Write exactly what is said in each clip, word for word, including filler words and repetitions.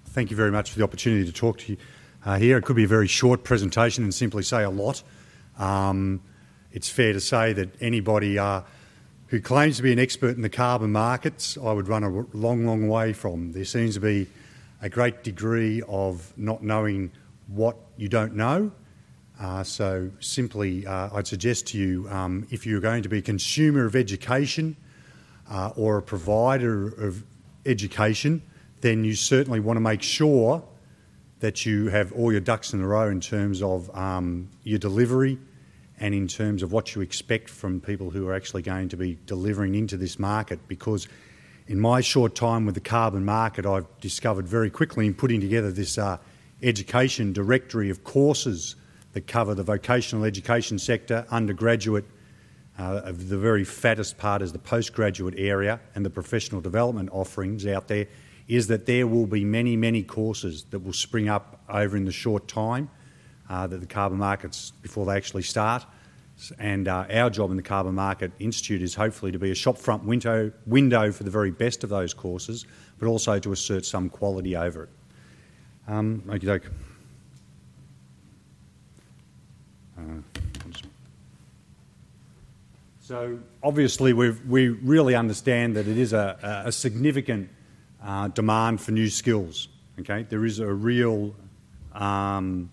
Thank you very much for the opportunity to talk to you uh, here. It could be a very short presentation and simply say a lot. Um, it's fair to say that anybody uh, who claims to be an expert in the carbon markets, I would run a long, long way from. There seems to be a great degree of not knowing what you don't know. Uh, so simply, uh, I'd suggest to you, um, if you're going to be a consumer of education uh, or a provider of education, then you certainly want to make sure that you have all your ducks in a row in terms of um, your delivery and in terms of what you expect from people who are actually going to be delivering into this market. Because in my short time with the carbon market, I've discovered very quickly in putting together this uh, education directory of courses that cover the vocational education sector, undergraduate, uh, of the very fattest part is the postgraduate area, and the professional development offerings out there, is that there will be many, many courses that will spring up over in the short time uh, that the carbon markets, before they actually start. And uh, our job in the Carbon Market Institute is hopefully to be a shopfront window, window for the very best of those courses, but also to assert some quality over it. Um, okey-doke. Uh, so obviously we've, we really understand that it is a, a significant Uh, demand for new skills. Okay, there is a real um,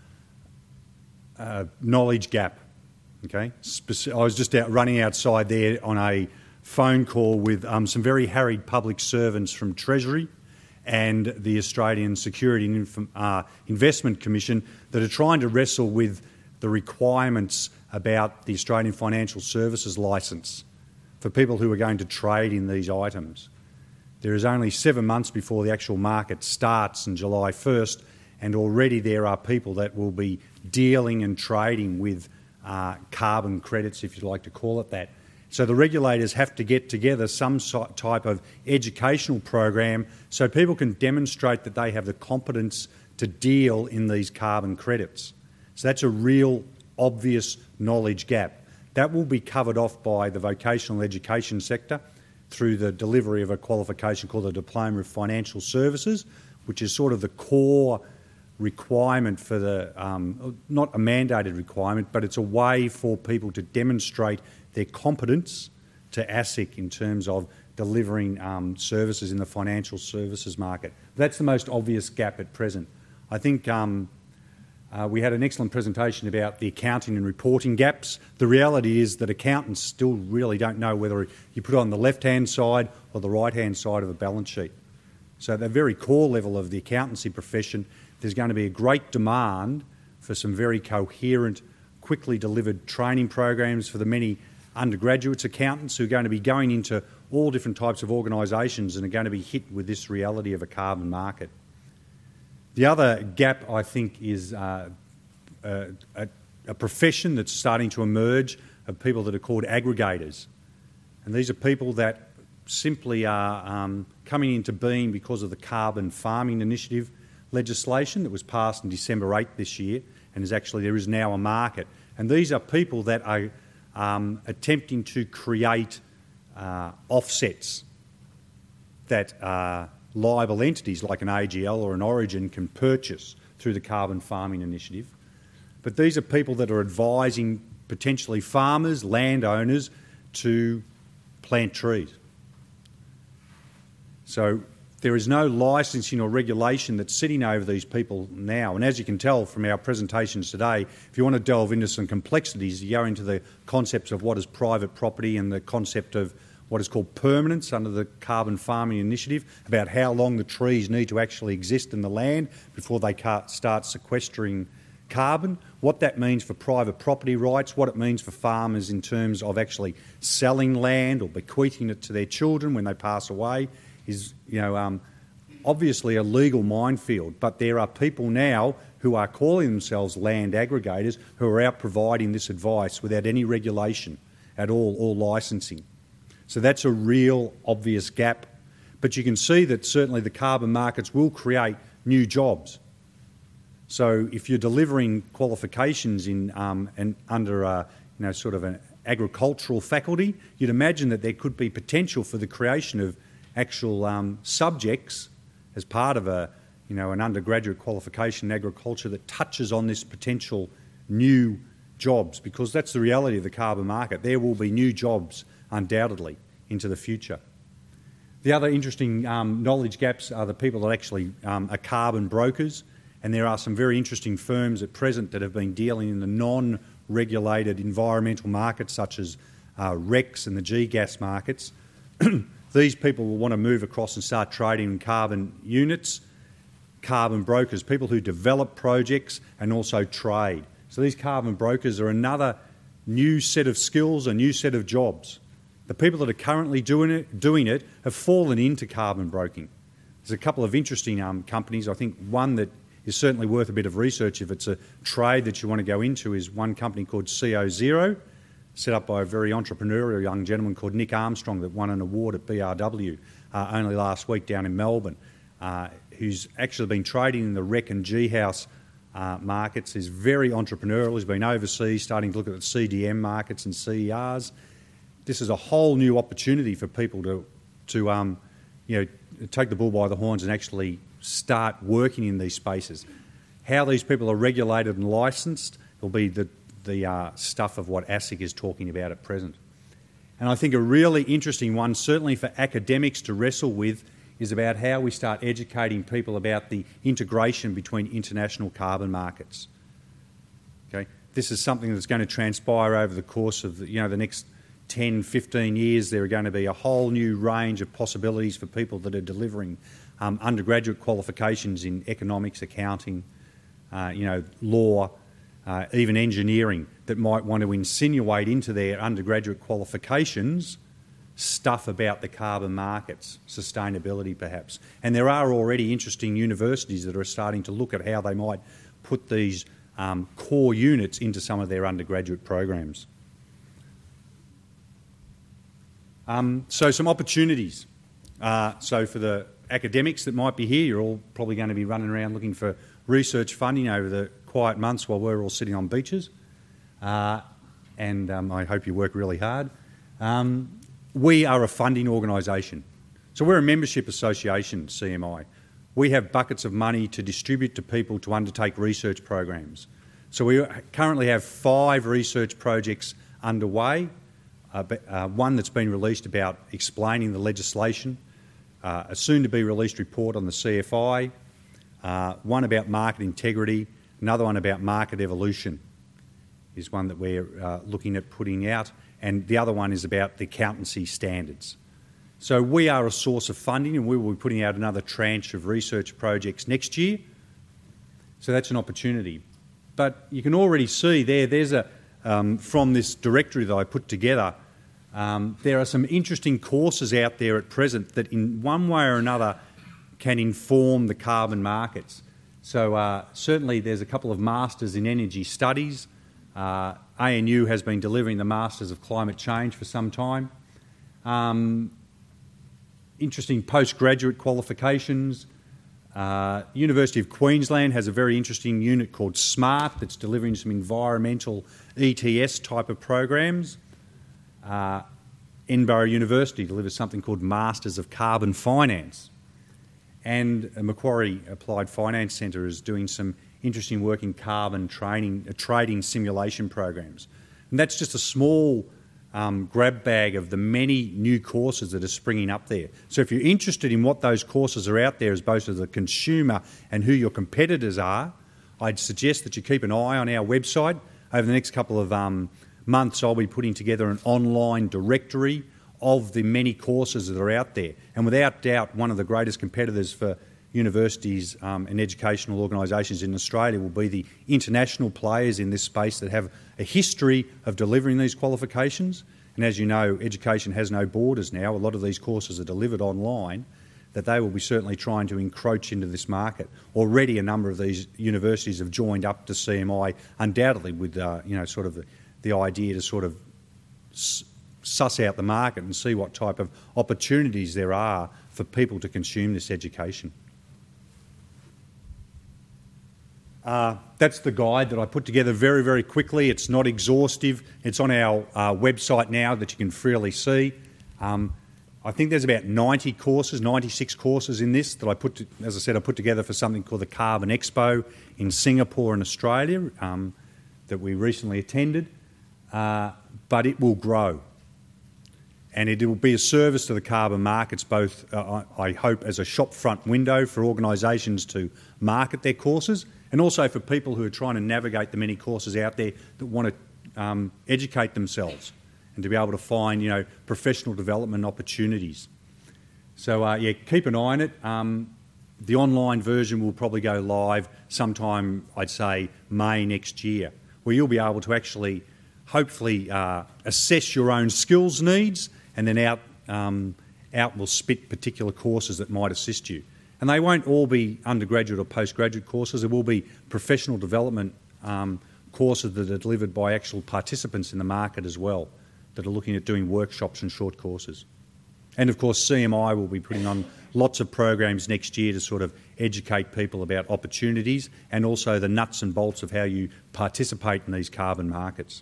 uh, knowledge gap. Okay, Speci- I was just out running outside there on a phone call with um, some very harried public servants from Treasury and the Australian Security and Inf- uh, Investment Commission that are trying to wrestle with the requirements about the Australian Financial Services licence for people who are going to trade in these items. There is only seven months before the actual market starts on July first, and already there are people that will be dealing and trading with uh, carbon credits, if you'd like to call it that. So the regulators have to get together some so- type of educational program so people can demonstrate that they have the competence to deal in these carbon credits. So that's a real obvious knowledge gap. That will be covered off by the vocational education sector through the delivery of a qualification called the Diploma of Financial Services, which is sort of the core requirement for the, um, not a mandated requirement, but it's a way for people to demonstrate their competence to ASIC in terms of delivering um, services in the financial services market. That's the most obvious gap at present. I think um, Uh, we had an excellent presentation about the accounting and reporting gaps. The reality is that accountants still really don't know whether you put it on the left-hand side or the right-hand side of a balance sheet. So at the very core level of the accountancy profession, there's going to be a great demand for some very coherent, quickly delivered training programs for the many undergraduates accountants who are going to be going into all different types of organisations and are going to be hit with this reality of a carbon market. The other gap, I think, is uh, a, a, a profession that's starting to emerge of people that are called aggregators. And these are people that simply are um, coming into being because of the Carbon Farming Initiative legislation that was passed on December eighth this year, and is actually there is now a market. And these are people that are um, attempting to create uh, offsets that are liable entities like an A G L or an Origin can purchase through the Carbon Farming Initiative. But these are people that are advising potentially farmers, landowners, to plant trees. So there is no licensing or regulation that's sitting over these people now. And as you can tell from our presentations today, if you want to delve into some complexities, you go into the concepts of what is private property and the concept of what is called permanence under the Carbon Farming Initiative, about how long the trees need to actually exist in the land before they start sequestering carbon, what that means for private property rights, what it means for farmers in terms of actually selling land or bequeathing it to their children when they pass away, is, you know, um, obviously a legal minefield. But there are people now who are calling themselves land aggregators who are out providing this advice without any regulation at all or licensing. So that's a real obvious gap. But you can see that certainly the carbon markets will create new jobs. So if you're delivering qualifications in um, and under a, you know, sort of an agricultural faculty, you'd imagine that there could be potential for the creation of actual um, subjects as part of a you know, an undergraduate qualification in agriculture that touches on this potential new jobs, because that's the reality of the carbon market. There will be new jobs undoubtedly into the future. The other interesting um, knowledge gaps are the people that actually um, are carbon brokers, and there are some very interesting firms at present that have been dealing in the non-regulated environmental markets such as uh, REX and the G gas markets. These people will want to move across and start trading in carbon units, carbon brokers, people who develop projects and also trade. So these carbon brokers are another new set of skills, a new set of jobs. The people that are currently doing it, doing it have fallen into carbon broking. There's a couple of interesting um, companies. I think one that is certainly worth a bit of research if it's a trade that you want to go into is one company called C O Zero, set up by a very entrepreneurial young gentleman called Nick Armstrong that won an award at B R W uh, only last week down in Melbourne, uh, who's actually been trading in the REC and G House uh, markets, is very entrepreneurial, has been overseas starting to look at the C D M markets and C E Rs. This is a whole new opportunity for people to, to um, you know, take the bull by the horns and actually start working in these spaces. How these people are regulated and licensed will be the, the uh, stuff of what ASIC is talking about at present. And I think a really interesting one, certainly for academics to wrestle with, is about how we start educating people about the integration between international carbon markets. Okay? This is something that's going to transpire over the course of the, you know, the next ten, fifteen years. There are going to be a whole new range of possibilities for people that are delivering um, undergraduate qualifications in economics, accounting, uh, you know, law, uh, even engineering, that might want to insinuate into their undergraduate qualifications stuff about the carbon markets, sustainability perhaps. And there are already interesting universities that are starting to look at how they might put these um, core units into some of their undergraduate programs. Um, so some opportunities. Uh, so for the academics that might be here, you're all probably going to be running around looking for research funding over the quiet months while we're all sitting on beaches. Uh, and um, I hope you work really hard. Um, we are a funding organisation. So we're a membership association, C M I. We have buckets of money to distribute to people to undertake research programs. So we currently have five research projects underway. Uh, uh, one that's been released about explaining the legislation, uh, a soon-to-be-released report on the C F I, uh, one about market integrity, another one about market evolution is one that we're uh, looking at putting out, and the other one is about the accountancy standards. So we are a source of funding, and we will be putting out another tranche of research projects next year. So that's an opportunity. But you can already see there, there's a Um, from this directory that I put together, um, there are some interesting courses out there at present that in one way or another can inform the carbon markets. So uh, certainly there's a couple of Masters in Energy Studies. Uh, A N U has been delivering the Masters of Climate Change for some time. Um, interesting postgraduate qualifications. Uh, University of Queensland has a very interesting unit called SMART that's delivering some environmental E T S type of programs. Uh, Edinburgh University delivers something called Masters of Carbon Finance. And Macquarie Applied Finance Centre is doing some interesting work in carbon training, uh, trading simulation programs. And that's just a small Um, grab bag of the many new courses that are springing up there. So if you're interested in what those courses are out there as both as a consumer and who your competitors are, I'd suggest that you keep an eye on our website. Over the next couple of um, months, I'll be putting together an online directory of the many courses that are out there. And without doubt, one of the greatest competitors for universities um, and educational organisations in Australia will be the international players in this space that have a history of delivering these qualifications. And as you know, education has no borders now. A lot of these courses are delivered online, that they will be certainly trying to encroach into this market. Already a number of these universities have joined up to C M I, undoubtedly with uh, you know, sort of the, the idea to sort of s suss out the market and see what type of opportunities there are for people to consume this education. Uh, that's the guide that I put together very, very quickly. It's not exhaustive. It's on our uh, website now that you can freely see. Um, I think there's about ninety courses, ninety-six courses in this that I put, to, as I said, I put together for something called the Carbon Expo in Singapore and Australia um, that we recently attended. Uh, but it will grow. And it will be a service to the carbon markets, both, uh, I hope, as a shop front window for organisations to market their courses, and also for people who are trying to navigate the many courses out there that want to um, educate themselves and to be able to find, you know, professional development opportunities. So, uh, yeah, keep an eye on it. Um, the online version will probably go live sometime, I'd say, May next year, where you'll be able to actually, hopefully, uh, assess your own skills needs, and then out, um, out will spit particular courses that might assist you. And they won't all be undergraduate or postgraduate courses. There will be professional development um, courses that are delivered by actual participants in the market as well, that are looking at doing workshops and short courses. And of course, C M I will be putting on lots of programs next year to sort of educate people about opportunities and also the nuts and bolts of how you participate in these carbon markets.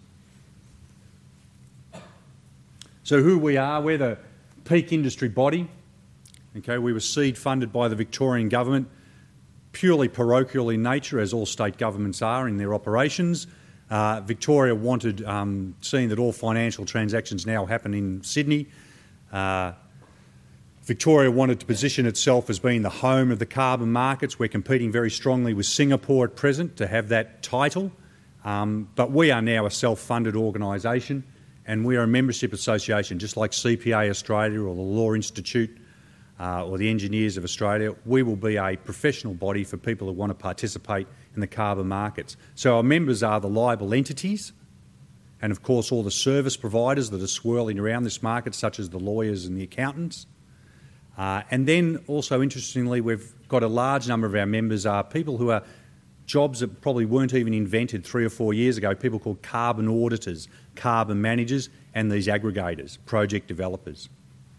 So who we are, we're the peak industry body. Okay, we were seed funded by the Victorian government, purely parochial in nature, as all state governments are in their operations. Uh, Victoria wanted, um, seeing that all financial transactions now happen in Sydney, uh, Victoria wanted to position itself as being the home of the carbon markets. We're competing very strongly with Singapore at present to have that title, um, but we are now a self-funded organisation. And we are a membership association, just like C P A Australia or the Law Institute uh, or the Engineers of Australia. We will be a professional body for people who want to participate in the carbon markets. So our members are the liable entities and, of course, all the service providers that are swirling around this market, such as the lawyers and the accountants. Uh, and then also, interestingly, we've got a large number of our members are people who are jobs that probably weren't even invented three or four years ago, people called carbon auditors, carbon managers, and these aggregators, project developers.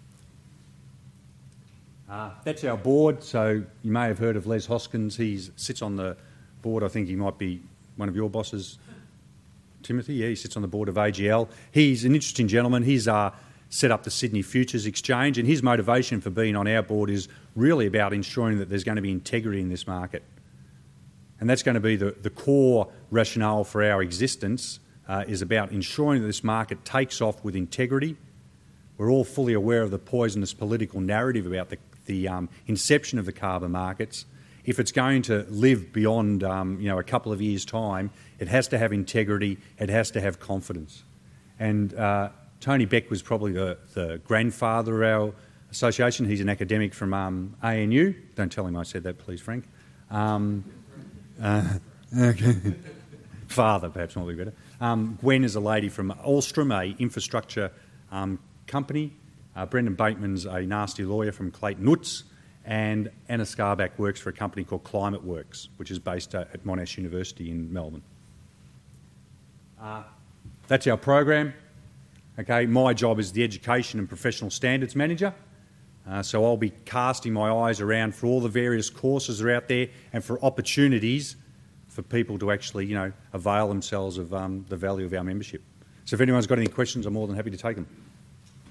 Uh, that's our board. So you may have heard of Les Hoskins. He sits on the board. I think he might be one of your bosses, Timothy. Yeah, he sits on the board of A G L. He's an interesting gentleman. He's uh, set up the Sydney Futures Exchange, and his motivation for being on our board is really about ensuring that there's going to be integrity in this market. And that's going to be the, the core rationale for our existence, uh, is about ensuring that this market takes off with integrity. We're all fully aware of the poisonous political narrative about the, the um, inception of the carbon markets. If it's going to live beyond um, you know, a couple of years' time, it has to have integrity, it has to have confidence. And uh, Tony Beck was probably the, the grandfather of our association. He's an academic from um, A N U. Don't tell him I said that, please, Frank. Um, Uh, okay. Father, perhaps might be better. Um, Gwen is a lady from Alstrom, a infrastructure um, company. Uh, Brendan Bateman's a nasty lawyer from Clayton Utz, and Anna Skarbach works for a company called Climate Works, which is based uh, at Monash University in Melbourne. Uh, that's our program. Okay, my job is the Education and Professional Standards Manager. Uh, so I'll be casting my eyes around for all the various courses that are out there and for opportunities for people to actually, you know, avail themselves of um, the value of our membership. So if anyone's got any questions, I'm more than happy to take them.